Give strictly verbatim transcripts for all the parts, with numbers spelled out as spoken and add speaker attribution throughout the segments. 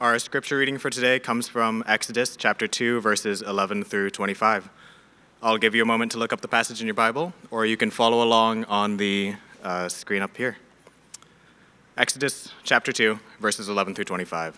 Speaker 1: Our scripture reading for today comes from Exodus chapter two, verses eleven through twenty-five. I'll give you a moment to look up the passage in your Bible, or you can follow along on the uh, screen up here. Exodus chapter two, verses eleven through twenty-five.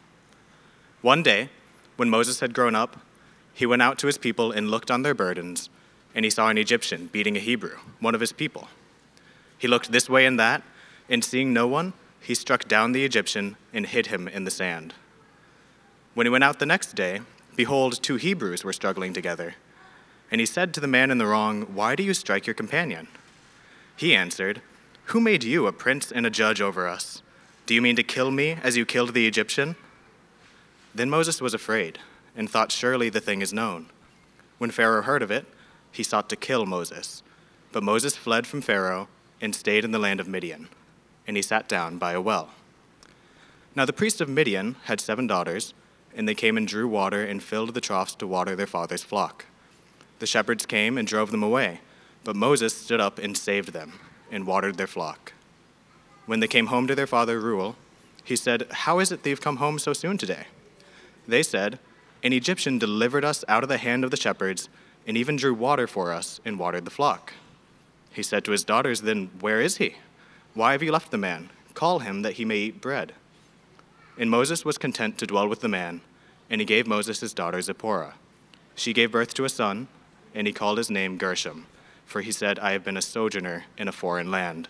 Speaker 1: One day, when Moses had grown up, he went out to his people and looked on their burdens, and he saw an Egyptian beating a Hebrew, one of his people. He looked this way and that, and seeing no one, he struck down the Egyptian and hid him in the sand. When he went out the next day, behold, two Hebrews were struggling together. And he said to the man in the wrong, "Why do you strike your companion?" He answered, "Who made you a prince and a judge over us? Do you mean to kill me as you killed the Egyptian?" Then Moses was afraid and thought, "Surely the thing is known." When Pharaoh heard of it, he sought to kill Moses. But Moses fled from Pharaoh and stayed in the land of Midian. And he sat down by a well. Now the priest of Midian had seven daughters, and they came and drew water and filled the troughs to water their father's flock. The shepherds came and drove them away, but Moses stood up and saved them, and watered their flock. When they came home to their father Reuel, he said, "How is it that you've come home so soon today?" They said, "An Egyptian delivered us out of the hand of the shepherds, and even drew water for us and watered the flock." He said to his daughters, "Then where is he? Why have you left the man? Call him that he may eat bread." And Moses was content to dwell with the man, and he gave Moses his daughter Zipporah. She gave birth to a son, and he called his name Gershom, for he said, "I have been a sojourner in a foreign land."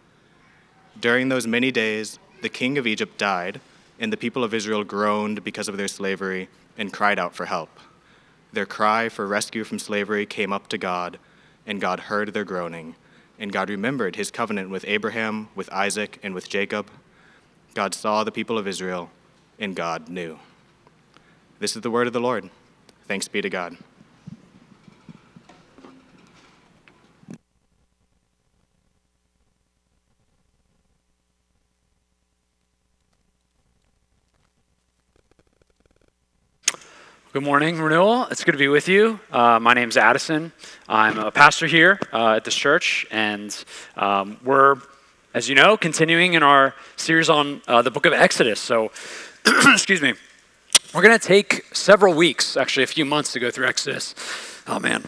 Speaker 1: During those many days, the king of Egypt died, and the people of Israel groaned because of their slavery and cried out for help. Their cry for rescue from slavery came up to God, and God heard their groaning. And God remembered his covenant with Abraham, with Isaac, and with Jacob. God saw the people of Israel, and God knew. This is the word of the Lord. Thanks be to God.
Speaker 2: Good morning, Renewal. It's good to be with you. Uh, my name's Addison. I'm a pastor here uh, at this church, and um, we're, as you know, continuing in our series on uh, the book of Exodus. So, excuse me, we're going to take several weeks, actually a few months to go through Exodus. Oh, man.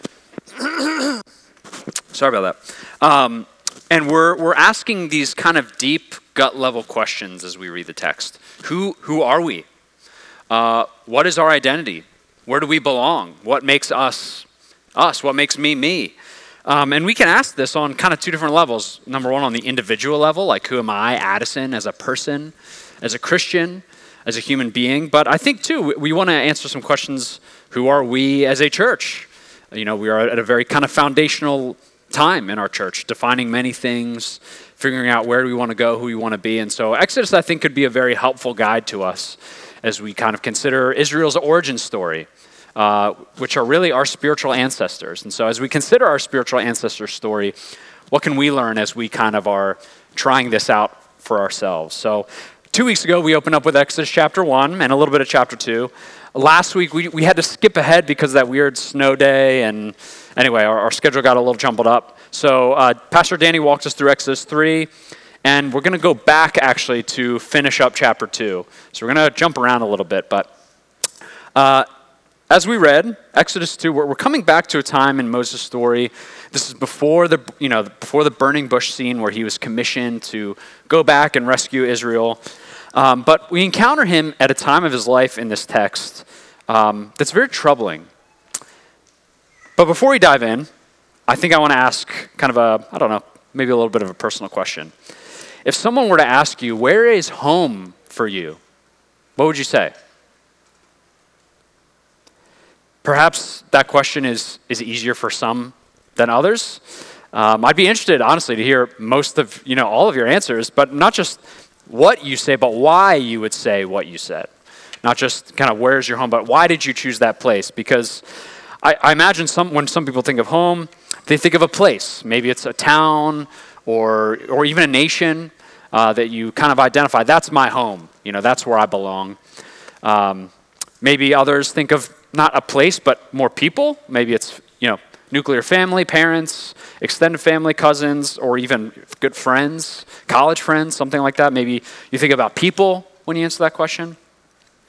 Speaker 2: Sorry about that. Um, and we're we're asking these kind of deep, gut-level questions as we read the text. Who Who are we? Uh, what is our identity? Where do we belong? What makes us us? What makes me me? Um, and we can ask this on kind of two different levels. Number one, on the individual level, like who am I, Addison, as a person, as a Christian, as a human being? But I think too, we want to answer some questions. Who are we as a church? You know, we are at a very kind of foundational time in our church, defining many things, figuring out where we want to go, who we want to be. And so Exodus, I think, could be a very helpful guide to us as we kind of consider Israel's origin story, uh, which are really our spiritual ancestors. And so as we consider our spiritual ancestor story, what can we learn as we kind of are trying this out for ourselves? So two weeks ago, we opened up with Exodus chapter one and a little bit of chapter two. Last week, we, we had to skip ahead because of that weird snow day. And anyway, our, our schedule got a little jumbled up. So uh, Pastor Danny walked us through Exodus three. And we're going to go back, actually, to finish up chapter two. So we're going to jump around a little bit. But uh, as we read, Exodus two, we're, we're coming back to a time in Moses' story. This is before the, you know, before the burning bush scene where he was commissioned to go back and rescue Israel. Um, but we encounter him at a time of his life in this text um, that's very troubling. But before we dive in, I think I want to ask kind of a, I don't know, maybe a little bit of a personal question. If someone were to ask you, where is home for you? What would you say? Perhaps that question is, is easier for some than others. Um, I'd be interested, honestly, to hear most of, you know, all of your answers, but not just what you say, but why you would say what you said. Not just kind of where's your home, but why did you choose that place? Because I, I imagine some when some people think of home, they think of a place. Maybe it's a town, or or even a nation uh, that you kind of identify. That's my home. You know, that's where I belong. Um, maybe others think of not a place, but more people. Maybe it's, you know, nuclear family, parents, extended family, cousins, or even good friends, college friends, something like that. Maybe you think about people when you answer that question.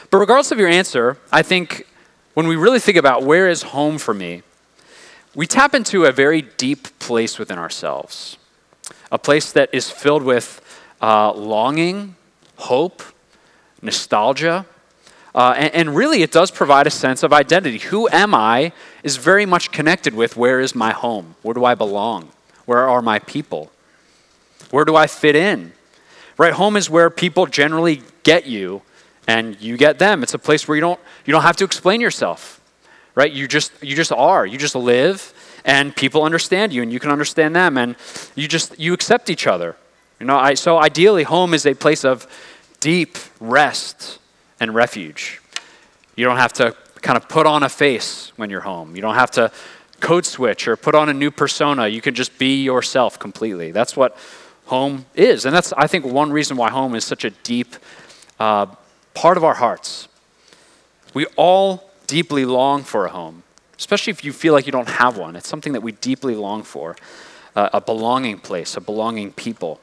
Speaker 2: But regardless of your answer, I think when we really think about where is home for me, we tap into a very deep place within ourselves, a place that is filled with uh, longing, hope, nostalgia, uh, and, and really it does provide a sense of identity. Who am I is very much connected with where is my home? Where do I belong? Where are my people? Where do I fit in? Right, home is where people generally get you and you get them. It's a place where you don't you don't have to explain yourself. Right? You just you just are. You just live and people understand you and you can understand them and you just you accept each other. You know, I so ideally home is a place of deep rest and refuge. You don't have to kind of put on a face when you're home. You don't have to code switch or put on a new persona. You can just be yourself completely. That's what home is. And that's, I think, one reason why home is such a deep uh, part of our hearts. We all deeply long for a home, especially if you feel like you don't have one. It's something that we deeply long for, uh, a belonging place, a belonging people.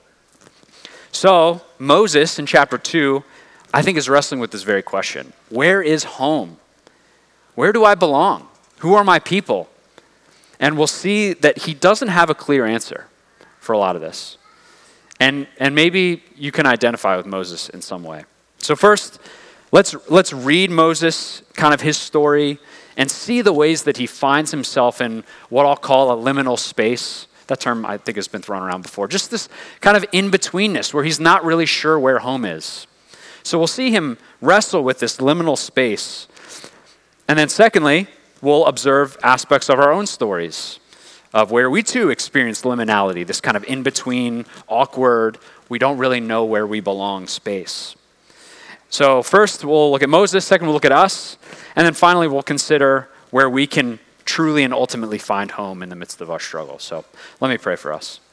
Speaker 2: So Moses in chapter two, I think, is wrestling with this very question. Where is home? Where do I belong? Who are my people? And we'll see that he doesn't have a clear answer for a lot of this. And, and maybe you can identify with Moses in some way. So first, let's, let's read Moses, kind of his story, and see the ways that he finds himself in what I'll call a liminal space. That term I think has been thrown around before. Just this kind of in-betweenness where he's not really sure where home is. So we'll see him wrestle with this liminal space. And then secondly, we'll observe aspects of our own stories of where we too experience liminality, this kind of in-between, awkward, we don't really know where we belong space. So first we'll look at Moses, second we'll look at us, and then finally we'll consider where we can truly and ultimately find home in the midst of our struggle. So let me pray for us.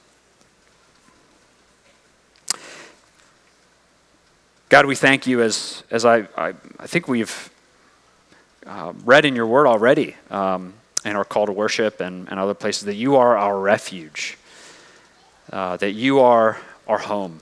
Speaker 2: God, we thank you as, as I, I, I think we've uh, read in your word already, um, in our call to worship and, and other places, that you are our refuge, uh, that you are our home.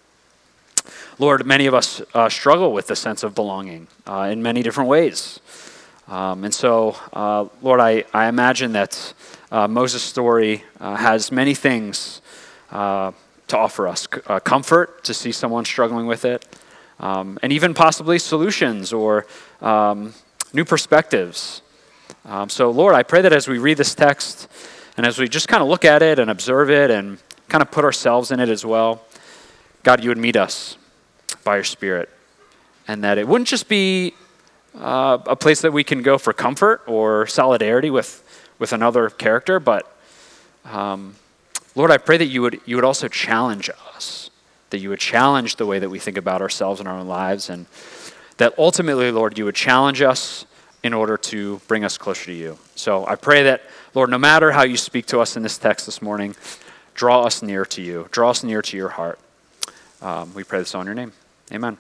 Speaker 2: Lord, many of us uh, struggle with the sense of belonging uh, in many different ways. Um, and so, uh, Lord, I, I imagine that uh, Moses' story uh, has many things uh, to offer us. C- uh, comfort to see someone struggling with it, um, and even possibly solutions or um, new perspectives. Um, so, Lord, I pray that as we read this text and as we just kind of look at it and observe it and kind of put ourselves in it as well, God, you would meet us by your Spirit, and that it wouldn't just be uh, a place that we can go for comfort or solidarity with, with another character, but um, Lord, I pray that you would you would also challenge us, that you would challenge the way that we think about ourselves and our own lives, and that ultimately, Lord, you would challenge us in order to bring us closer to you. So I pray that, Lord, no matter how you speak to us in this text this morning, draw us near to you. Draw us near to your heart. Um, we pray this all in your name. Amen.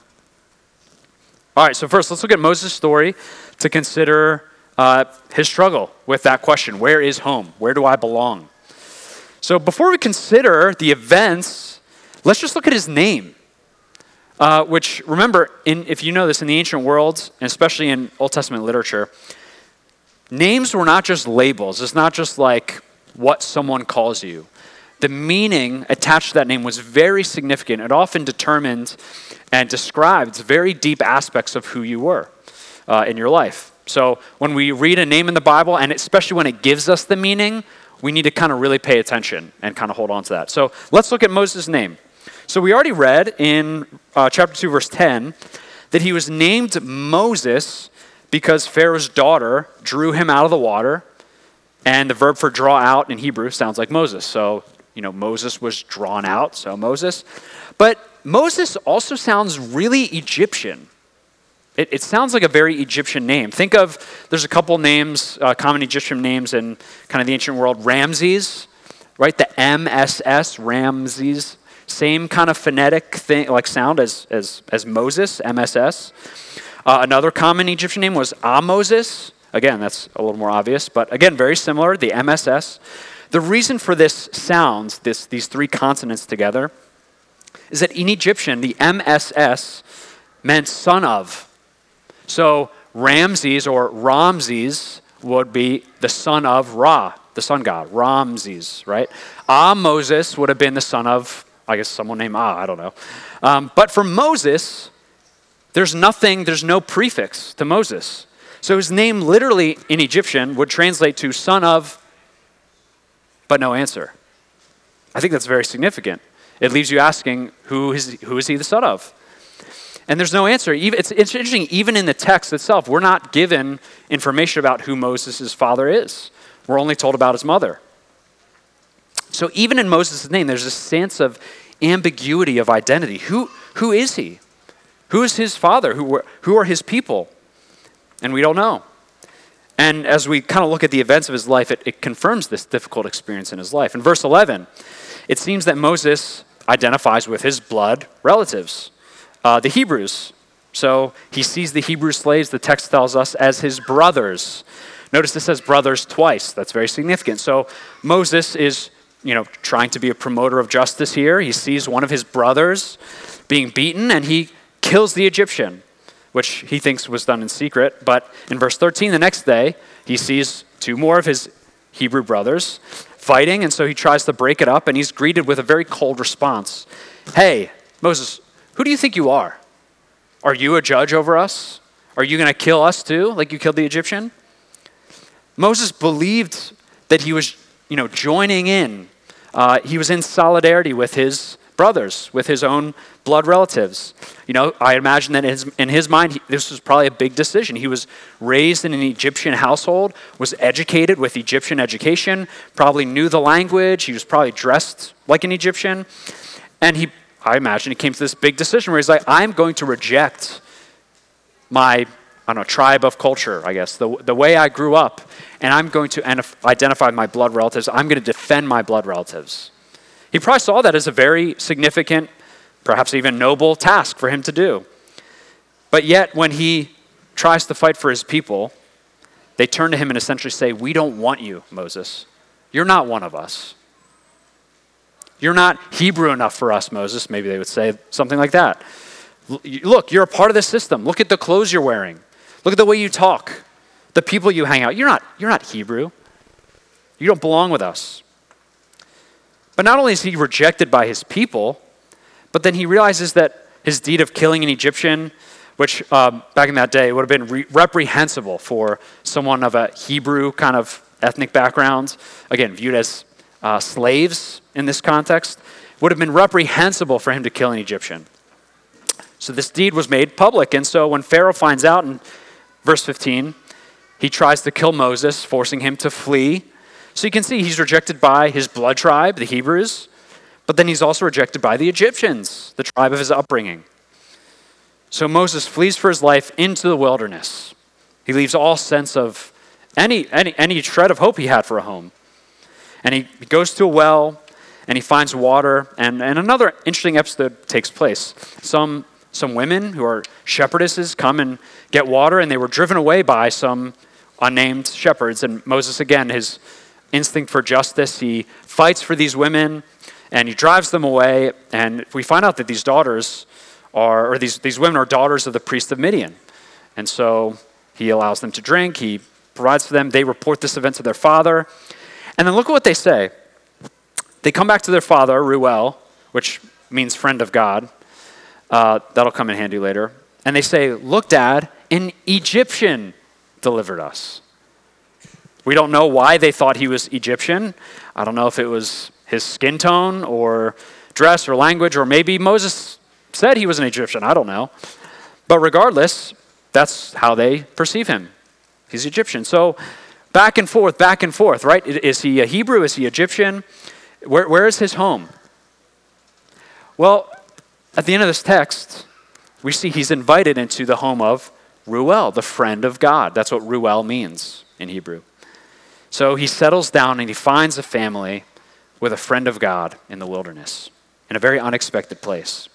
Speaker 2: All right, so first, let's look at Moses' story to consider uh, his struggle with that question. Where is home? Where do I belong? So before we consider the events, let's just look at his name. Uh, which, remember, in, if you know this, in the ancient world, and especially in Old Testament literature, names were not just labels. It's not just like what someone calls you. The meaning attached to that name was very significant. It often determined and described very deep aspects of who you were uh, in your life. So when we read a name in the Bible, and especially when it gives us the meaning, we need to kind of really pay attention and kind of hold on to that. So let's look at Moses' name. So we already read in uh, chapter two, verse ten, that he was named Moses because Pharaoh's daughter drew him out of the water, and the verb for draw out in Hebrew sounds like Moses. So, you know, Moses was drawn out, so Moses. But Moses also sounds really Egyptian. It, it sounds like a very Egyptian name. Think of, there's a couple names, uh, common Egyptian names in kind of the ancient world. Ramses, right? The M S S, Ramses. Same kind of phonetic thing, like sound as as as Moses, M S S. Uh, another common Egyptian name was Ahmoses. Again, that's a little more obvious, but again, very similar, the M S S. The reason for this sound, this these three consonants together, is that in Egyptian, the M S S meant son of. So Ramses or Ramses would be the son of Ra, the sun god, Ramses, right? Ah, Moses would have been the son of, I guess, someone named Ah, I don't know. Um, but for Moses, there's nothing, there's no prefix to Moses. So his name literally in Egyptian would translate to son of, but no answer. I think that's very significant. It leaves you asking, who is, who is he the son of? And there's no answer. Even, it's, it's interesting, even in the text itself, we're not given information about who Moses' father is. We're only told about his mother. So even in Moses' name, there's a sense of ambiguity of identity. Who, who is he? Who is his father? Who, who are his people? And we don't know. And as we kind of look at the events of his life, it, it confirms this difficult experience in his life. In verse eleven, it seems that Moses identifies with his blood relatives, uh, the Hebrews. So he sees the Hebrew slaves, the text tells us, as his brothers. Notice it says brothers twice. That's very significant. So Moses is, you know, trying to be a promoter of justice here. He sees one of his brothers being beaten, and he kills the Egyptian, which he thinks was done in secret. But in verse thirteen, the next day, he sees two more of his Hebrew brothers fighting, and so he tries to break it up, and he's greeted with a very cold response. Hey, Moses, who do you think you are? Are you a judge over us? Are you going to kill us too, like you killed the Egyptian? Moses believed that he was, you know, joining in. Uh, he was in solidarity with his brothers, with his own blood relatives. You know, I imagine that in his, in his mind, he, this was probably a big decision. He was raised in an Egyptian household, was educated with Egyptian education, probably knew the language. He was probably dressed like an Egyptian. And he, I imagine he came to this big decision where he's like, I'm going to reject my, I don't know, tribe of culture, I guess, the, the way I grew up, and I'm going to identify my blood relatives. I'm going to defend my blood relatives. He probably saw that as a very significant, perhaps even noble task for him to do. But yet, when he tries to fight for his people, they turn to him and essentially say, we don't want you, Moses. You're not one of us. You're not Hebrew enough for us, Moses. Maybe they would say something like that. Look, you're a part of the system. Look at the clothes you're wearing. Look at the way you talk, the people you hang out. You're not, you're not Hebrew. You don't belong with us. But not only is he rejected by his people, but then he realizes that his deed of killing an Egyptian, which um, back in that day would have been re- reprehensible for someone of a Hebrew kind of ethnic background, again, viewed as uh, slaves in this context, would have been reprehensible for him to kill an Egyptian. So this deed was made public, and so when Pharaoh finds out in verse fifteen, he tries to kill Moses, forcing him to flee. So you can see he's rejected by his blood tribe, the Hebrews, but then he's also rejected by the Egyptians, the tribe of his upbringing. So Moses flees for his life into the wilderness. He leaves all sense of any, any, any shred of hope he had for a home. And he, he goes to a well, and he finds water, and, and another interesting episode takes place. Some, some women who are shepherdesses come and get water, and they were driven away by some unnamed shepherds. And Moses, again, his instinct for justice, he fights for these women, and he drives them away, and we find out that these daughters are, or these, these women are daughters of the priest of Midian. And so he allows them to drink, he provides for them, they report this event to their father, and then look at what they say. They come back to their father, Reuel, which means friend of God. Uh, that'll come in handy later. And they say, look, Dad, an Egyptian delivered us. We don't know why they thought he was Egyptian. I don't know if it was his skin tone or dress or language, or maybe Moses said he was an Egyptian. I don't know. But regardless, that's how they perceive him. He's Egyptian. So back and forth, back and forth, right? Is he a Hebrew? Is he Egyptian? Where, where is his home? Well, at the end of this text, we see he's invited into the home of Reuel, the friend of God. That's what Reuel means in Hebrew. So he settles down and he finds a family with a friend of God in the wilderness, in a very unexpected place.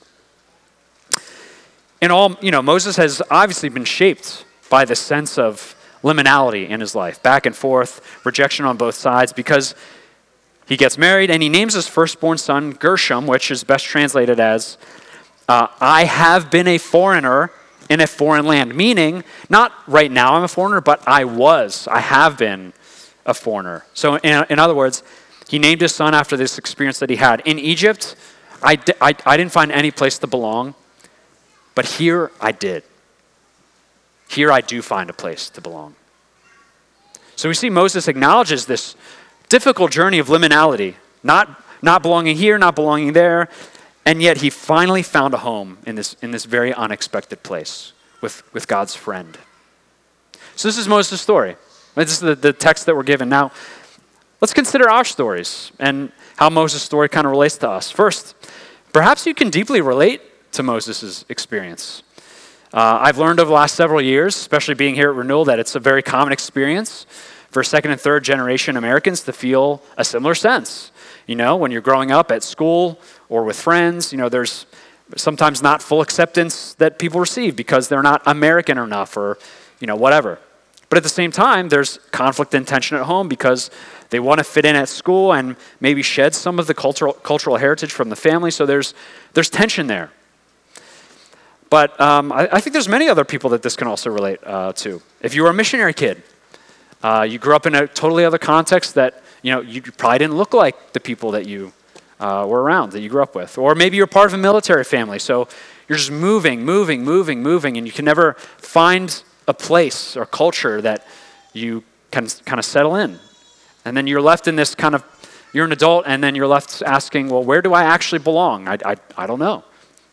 Speaker 2: In all, you know, Moses has obviously been shaped by the sense of liminality in his life, back and forth, rejection on both sides, because he gets married and he names his firstborn son Gershom, which is best translated as, uh, I have been a foreigner in a foreign land, meaning not right now I'm a foreigner, but I was, I have been a foreigner. So in, in other words, he named his son after this experience that he had. In Egypt, I, di- I, I didn't find any place to belong, but here I did. Here I do find a place to belong. So we see Moses acknowledges this difficult journey of liminality, not, not belonging here, not belonging there, and yet he finally found a home in this, in this very unexpected place with, with God's friend. So this is Moses' story. This is the, the text that we're given. Now, let's consider our stories and how Moses' story kind of relates to us. First, perhaps you can deeply relate to Moses' experience. Uh, I've learned over the last several years, especially being here at Renewal, that it's a very common experience for second and third generation Americans to feel a similar sense. You know, when you're growing up at school or with friends, you know, there's sometimes not full acceptance that people receive because they're not American enough or, you know, whatever. But at the same time, there's conflict and tension at home because they want to fit in at school and maybe shed some of the cultural cultural heritage from the family. So there's there's tension there. But um, I, I think there's many other people that this can also relate uh, to. If you were a missionary kid, uh, you grew up in a totally other context that, you know, you probably didn't look like the people that you uh, were around, that you grew up with. Or maybe you're part of a military family, so you're just moving, moving, moving, moving, and you can never find a place or culture that you can kind of settle in. And then you're left in this kind of, you're an adult, and then you're left asking, well, where do I actually belong? I, I, I don't know.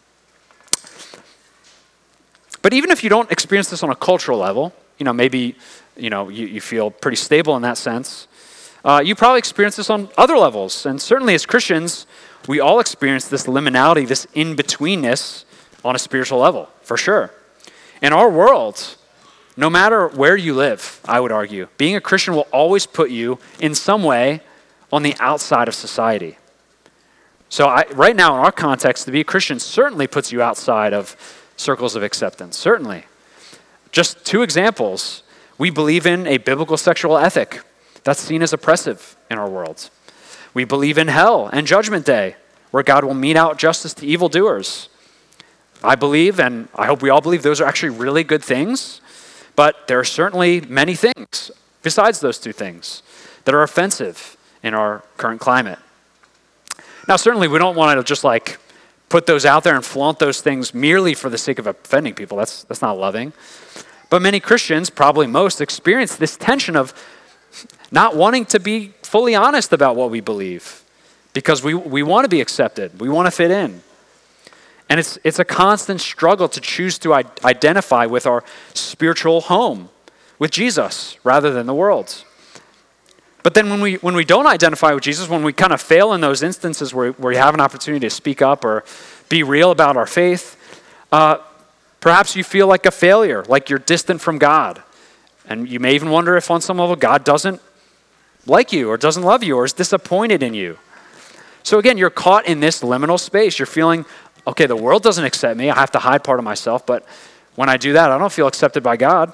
Speaker 2: But even if you don't experience this on a cultural level, you know, maybe, you know, you, you feel pretty stable in that sense, uh, you probably experience this on other levels. And certainly as Christians, we all experience this liminality, this in-betweenness on a spiritual level, for sure. In our world, no matter where you live, I would argue, being a Christian will always put you in some way on the outside of society. So I, right now in our context, to be a Christian certainly puts you outside of circles of acceptance, certainly. Just two examples. We believe in a biblical sexual ethic that's seen as oppressive in our world. We believe in hell and judgment day, where God will mete out justice to evildoers. I believe, and I hope we all believe, those are actually really good things, but there are certainly many things besides those two things that are offensive in our current climate. Now, certainly we don't want to just like put those out there and flaunt those things merely for the sake of offending people. That's, that's not loving. But many Christians, probably most, experience this tension of not wanting to be fully honest about what we believe because we, we want to be accepted. We want to fit in. And it's, it's a constant struggle to choose to I- identify with our spiritual home, with Jesus, rather than the world. But then when we when we don't identify with Jesus, when we kind of fail in those instances where, where we have an opportunity to speak up or be real about our faith, uh, perhaps you feel like a failure, like you're distant from God. And you may even wonder if on some level God doesn't like you or doesn't love you or is disappointed in you. So again, you're caught in this liminal space. You're feeling, okay, the world doesn't accept me. I have to hide part of myself. But when I do that, I don't feel accepted by God.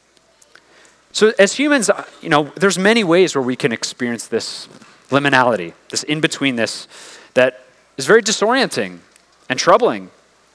Speaker 2: So as humans, you know, there's many ways where we can experience this liminality, this in-betweenness that is very disorienting and troubling.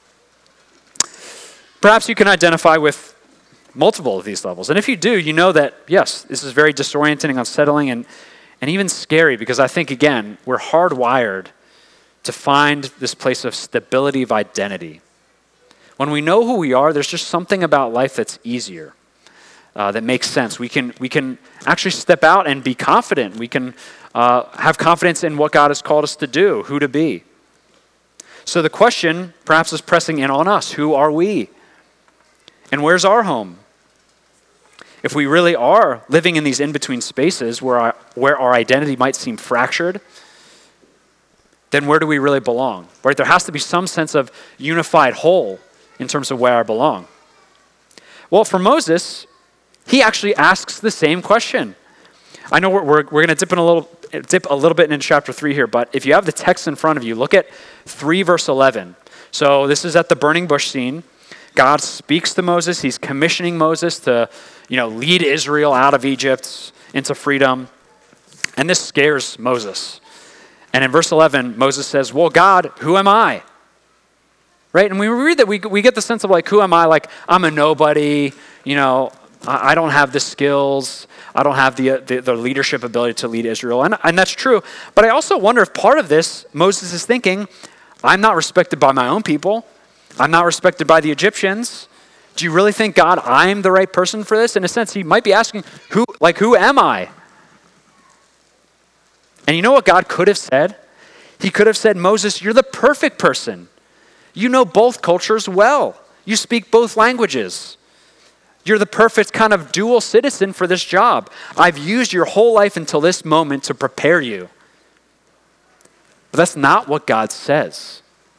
Speaker 2: Perhaps you can identify with multiple of these levels. And if you do, you know that, yes, this is very disorienting, unsettling, and, and even scary because I think, again, we're hardwired to find this place of stability of identity. When we know who we are, there's just something about life that's easier. Uh, that makes sense. We can we can actually step out and be confident. We can uh, have confidence in what God has called us to do, who to be. So the question perhaps is pressing in on us. Who are we? And where's our home? If we really are living in these in-between spaces where our, where our identity might seem fractured, then where do we really belong? Right? There has to be some sense of unified whole in terms of where I belong. Well, for Moses, he actually asks the same question. I know we're, we're, we're going to dip in a little dip a little bit into chapter three here, but if you have the text in front of you, look at three verse eleven. So this is at the burning bush scene. God speaks to Moses. He's commissioning Moses to, you know, lead Israel out of Egypt into freedom. And this scares Moses. And in verse eleven, Moses says, "Well, God, who am I?" right? And when we read that, we, we get the sense of like, who am I? Like, I'm a nobody, you know, I, I don't have the skills. I don't have the, the, the leadership ability to lead Israel. And, and that's true. But I also wonder if part of this, Moses is thinking, I'm not respected by my own people. I'm not respected by the Egyptians. Do you really think, God, I'm the right person for this? In a sense, he might be asking, who, like, who am I? And you know what God could have said? He could have said, Moses, you're the perfect person. You know both cultures well. You speak both languages. You're the perfect kind of dual citizen for this job. I've used your whole life until this moment to prepare you. But that's not what God says.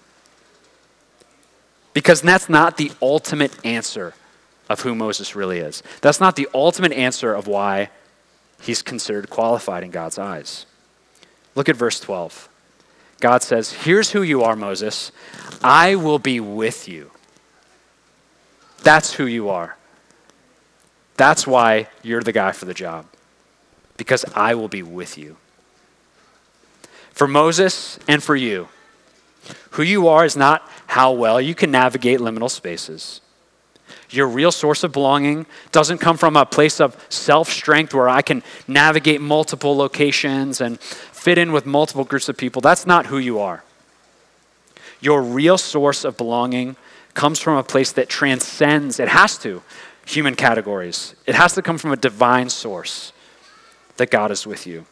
Speaker 2: Because that's not the ultimate answer of who Moses really is. That's not the ultimate answer of why he's considered qualified in God's eyes. Look at verse twelve. God says, here's who you are, Moses. I will be with you. That's who you are. That's why you're the guy for the job. Because I will be with you. For Moses and for you, who you are is not how well you can navigate liminal spaces. Your real source of belonging doesn't come from a place of self-strength where I can navigate multiple locations and fit in with multiple groups of people. That's not who you are. Your real source of belonging comes from a place that transcends, it has to, human categories. It has to come from a divine source, that God is with you.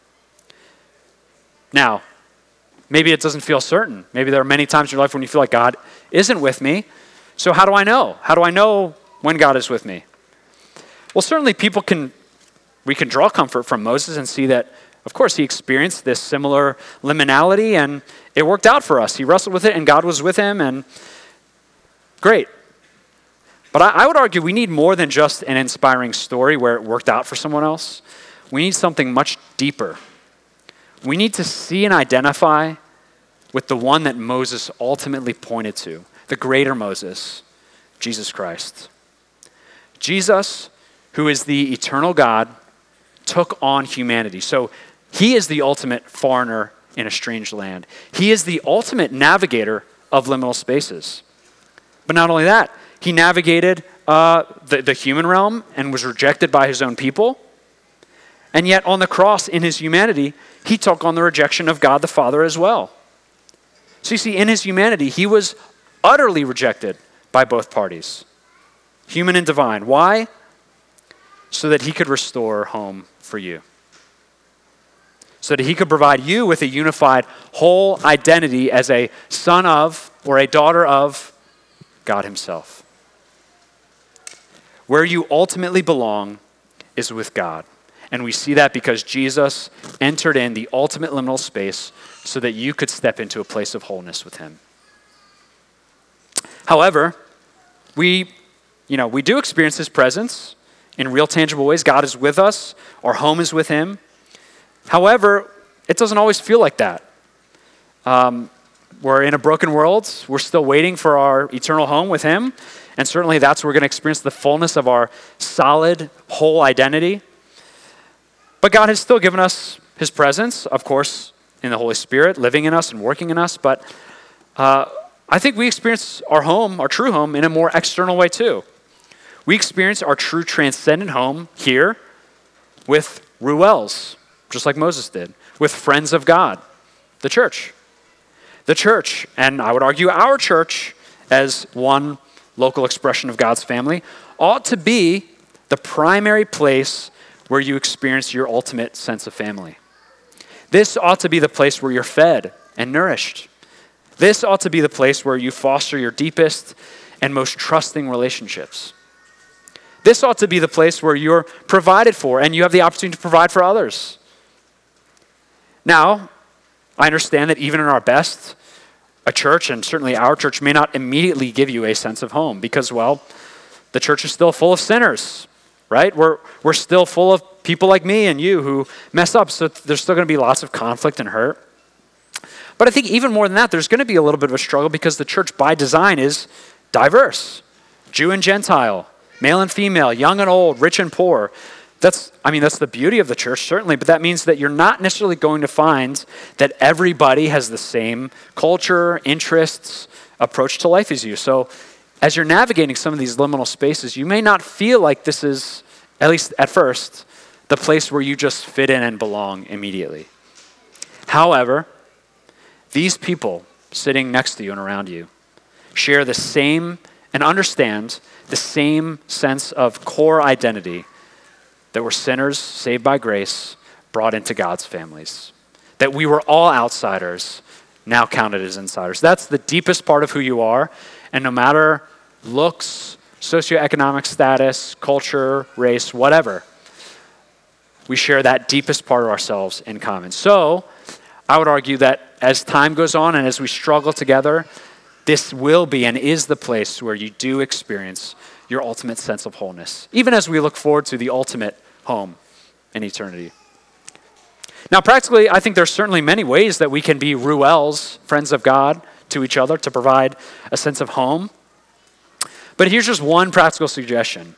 Speaker 2: Now, maybe it doesn't feel certain. Maybe there are many times in your life when you feel like God isn't with me. So how do I know? How do I know when God is with me? Well, certainly people can, we can draw comfort from Moses and see that, of course, he experienced this similar liminality and it worked out for us. He wrestled with it and God was with him and great. But I, I would argue we need more than just an inspiring story where it worked out for someone else. We need something much deeper. We need to see and identify with the one that Moses ultimately pointed to, the greater Moses, Jesus Christ. Jesus, who is the eternal God, took on humanity. So he is the ultimate foreigner in a strange land. He is the ultimate navigator of liminal spaces. But not only that, he navigated uh, the, the human realm and was rejected by his own people. And yet on the cross, in his humanity, he took on the rejection of God the Father as well. So you see, in his humanity, he was utterly rejected by both parties, human and divine. Why? So that he could restore home for you. So that he could provide you with a unified whole identity as a son of or a daughter of God himself. Where you ultimately belong is with God. And we see that because Jesus entered in the ultimate liminal space so that you could step into a place of wholeness with him. However, we, you know, we do experience his presence in real tangible ways. God is with us. Our home is with him. However, it doesn't always feel like that. Um, we're in a broken world. We're still waiting for our eternal home with him. And certainly that's where we're going to experience the fullness of our solid, whole identity. But God has still given us his presence, of course, in the Holy Spirit, living in us and working in us. But uh, I think we experience our home, our true home, in a more external way too. We experience our true transcendent home here with Ruels, just like Moses did, with friends of God, the church. The church, and I would argue our church as one local expression of God's family, ought to be the primary place where you experience your ultimate sense of family. This ought to be the place where you're fed and nourished. This ought to be the place where you foster your deepest and most trusting relationships. This ought to be the place where you're provided for and you have the opportunity to provide for others. Now, I understand that even in our best, a church, and certainly our church, may not immediately give you a sense of home because, well, the church is still full of sinners, right? We're, we're still full of people like me and you who mess up, so there's still going to be lots of conflict and hurt. But I think even more than that, there's going to be a little bit of a struggle because the church by design is diverse. Jew and Gentile, male and female, young and old, rich and poor. That's, I mean, that's the beauty of the church, certainly, but that means that you're not necessarily going to find that everybody has the same culture, interests, approach to life as you. So as you're navigating some of these liminal spaces, you may not feel like this is, at least at first, the place where you just fit in and belong immediately. However, these people sitting next to you and around you share the same and understand the same sense of core identity, that we're sinners saved by grace, brought into God's families. That we were all outsiders, now counted as insiders. That's the deepest part of who you are, and no matter looks, socioeconomic status, culture, race, whatever, we share that deepest part of ourselves in common. So, I would argue that as time goes on and as we struggle together, this will be and is the place where you do experience your ultimate sense of wholeness, even as we look forward to the ultimate home in eternity. Now, practically, I think there's certainly many ways that we can be Ruels, friends of God, to each other to provide a sense of home. But here's just one practical suggestion.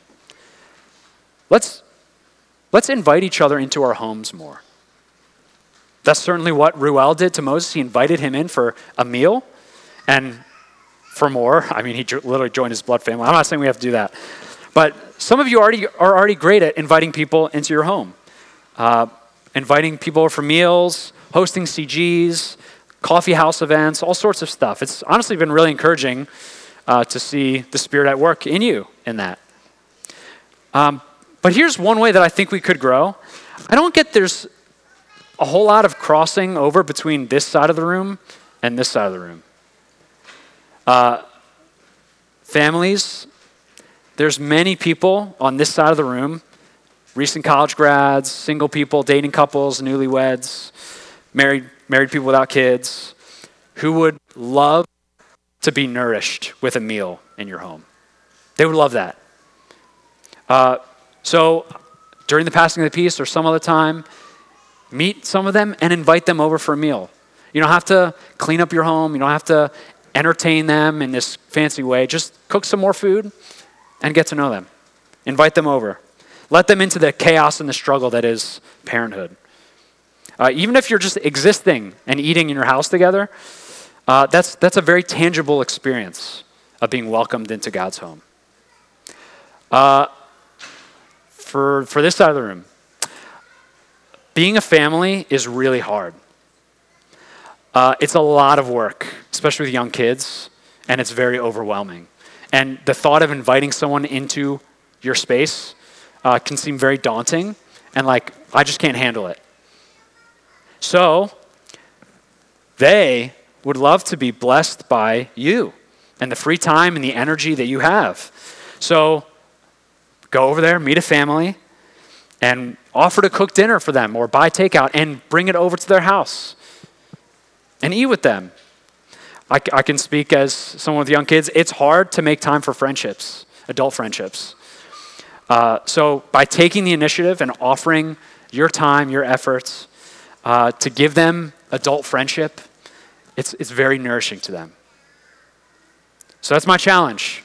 Speaker 2: Let's, let's invite each other into our homes more. That's certainly what Ruel did to Moses. He invited him in for a meal and for more. I mean, he literally joined his blood family. I'm not saying we have to do that. But some of you already are already great at inviting people into your home. Uh, inviting people for meals, hosting C Gs, coffee house events, all sorts of stuff. It's honestly been really encouraging uh, to see the Spirit at work in you in that. Um, but here's one way that I think we could grow. I don't get there's a whole lot of crossing over between this side of the room and this side of the room. Uh, families, there's many people on this side of the room, recent college grads, single people, dating couples, newlyweds, married married people without kids, who would love to be nourished with a meal in your home. They would love that. Uh, so during the passing of the peace or some other time, meet some of them and invite them over for a meal. You don't have to clean up your home. You don't have to entertain them in this fancy way. Just cook some more food and get to know them. Invite them over. Let them into the chaos and the struggle that is parenthood. Uh, even if you're just existing and eating in your house together, uh, that's, that's a very tangible experience of being welcomed into God's home. Uh, for, for this side of the room, being a family is really hard. Uh, it's a lot of work, especially with young kids, and it's very overwhelming. And the thought of inviting someone into your space uh, can seem very daunting, and like, I just can't handle it. So, they would love to be blessed by you and the free time and the energy that you have. So, go over there, meet a family, and offer to cook dinner for them or buy takeout and bring it over to their house and eat with them. I, I can speak as someone with young kids. It's hard to make time for friendships, adult friendships. Uh, so by taking the initiative and offering your time, your efforts uh, to give them adult friendship, it's, it's very nourishing to them. So that's my challenge.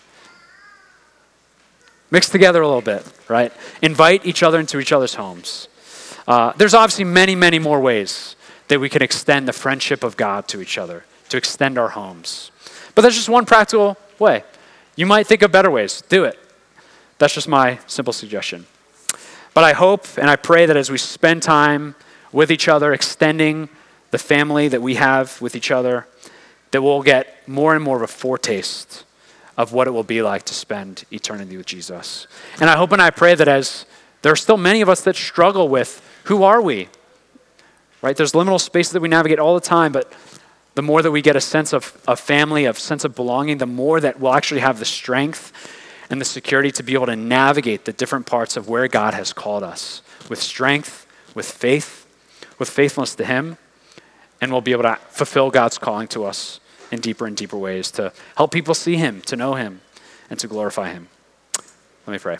Speaker 2: Mix together a little bit, right? Invite each other into each other's homes. Uh, there's obviously many, many more ways that we can extend the friendship of God to each other, to extend our homes. But that's just one practical way. You might think of better ways. Do it. That's just my simple suggestion. But I hope and I pray that as we spend time with each other, extending the family that we have with each other, that we'll get more and more of a foretaste of what it will be like to spend eternity with Jesus. And I hope and I pray that as there are still many of us that struggle with, who are we? Right? There's liminal spaces that we navigate all the time, but the more that we get a sense of a family, a sense of belonging, the more that we'll actually have the strength and the security to be able to navigate the different parts of where God has called us with strength, with faith, with faithfulness to Him, and we'll be able to fulfill God's calling to us in deeper and deeper ways to help people see Him, to know Him, and to glorify Him. Let me pray.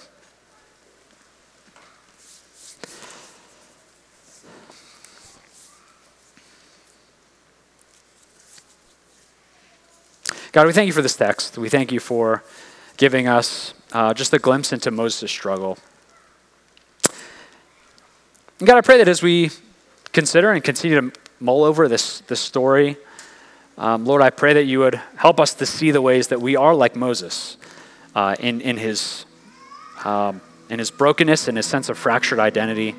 Speaker 2: God, we thank you for this text. We thank you for giving us uh, just a glimpse into Moses' struggle. And God, I pray that as we consider and continue to mull over this, this story Um, Lord, I pray that you would help us to see the ways that we are like Moses uh, in, in, his, um, in his brokenness and his sense of fractured identity.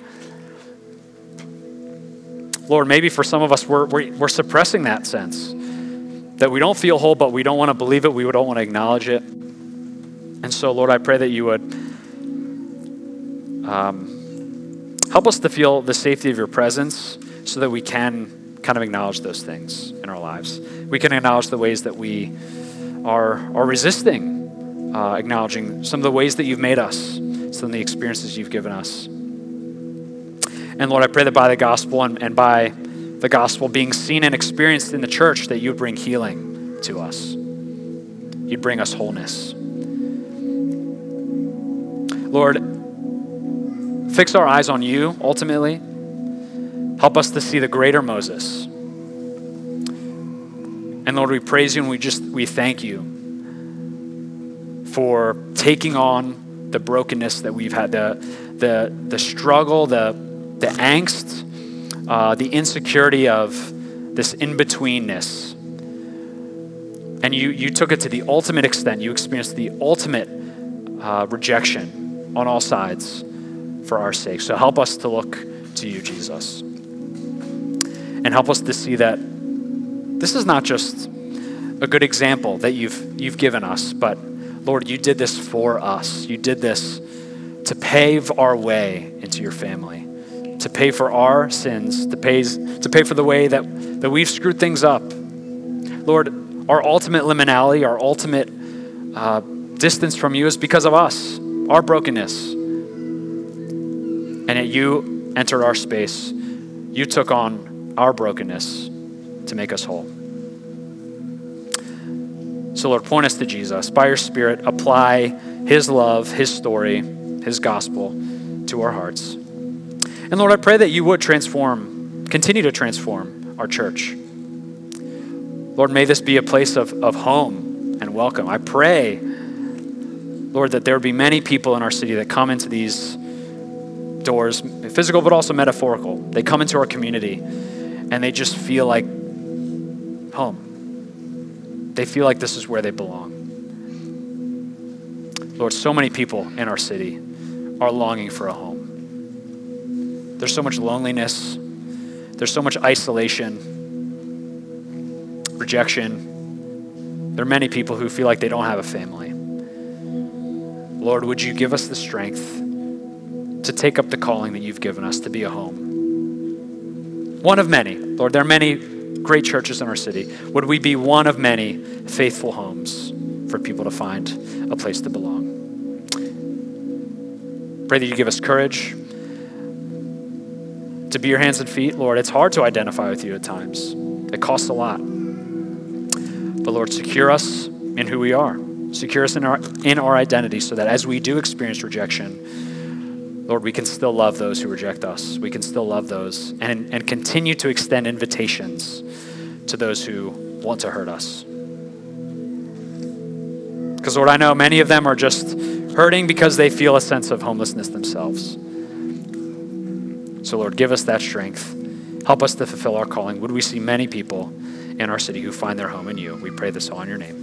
Speaker 2: Lord, maybe for some of us, we're, we're, we're suppressing that sense, that we don't feel whole, but we don't want to believe it, we don't want to acknowledge it. And so, Lord, I pray that you would um, help us to feel the safety of your presence so that we can kind of acknowledge those things in our lives. We can acknowledge the ways that we are, are resisting uh, acknowledging some of the ways that you've made us, some of the experiences you've given us. And Lord, I pray that by the gospel and, and by the gospel being seen and experienced in the church, that you would bring healing to us. You'd bring us wholeness. Lord, fix our eyes on you ultimately. Help us to see the greater Moses. And Lord, we praise you and we just, we thank you for taking on the brokenness that we've had, the, the, the struggle, the, the angst, uh, the insecurity of this in-betweenness. And you, you took it to the ultimate extent. You experienced the ultimate uh, rejection on all sides for our sake. So help us to look to you, Jesus. And help us to see that this is not just a good example that you've you've given us, but Lord, you did this for us. You did this to pave our way into your family, to pay for our sins, to pay, to pay for the way that, that we've screwed things up. Lord, our ultimate liminality, our ultimate uh, distance from you is because of us, our brokenness. And yet you entered our space. You took on our brokenness to make us whole. So Lord, point us to Jesus. By your Spirit, apply his love, his story, his gospel to our hearts. And Lord, I pray that you would transform, continue to transform our church. Lord, may this be a place of, of home and welcome. I pray, Lord, that there would be many people in our city that come into these doors, physical but also metaphorical. They come into our community and they just feel like home. They feel like this is where they belong. Lord, so many people in our city are longing for a home. There's so much loneliness. There's so much isolation, rejection. There are many people who feel like they don't have a family. Lord, would you give us the strength to take up the calling that you've given us to be a home? One of many. Lord, there are many great churches in our city. Would we be one of many faithful homes for people to find a place to belong? Pray that you give us courage to be your hands and feet. Lord, it's hard to identify with you at times. It costs a lot. But Lord, secure us in who we are. Secure us in our, in our identity so that as we do experience rejection, Lord, we can still love those who reject us. We can still love those and, and continue to extend invitations to those who want to hurt us. Because Lord, I know many of them are just hurting because they feel a sense of homelessness themselves. So Lord, give us that strength. Help us to fulfill our calling. Would we see many people in our city who find their home in you? We pray this all in your name.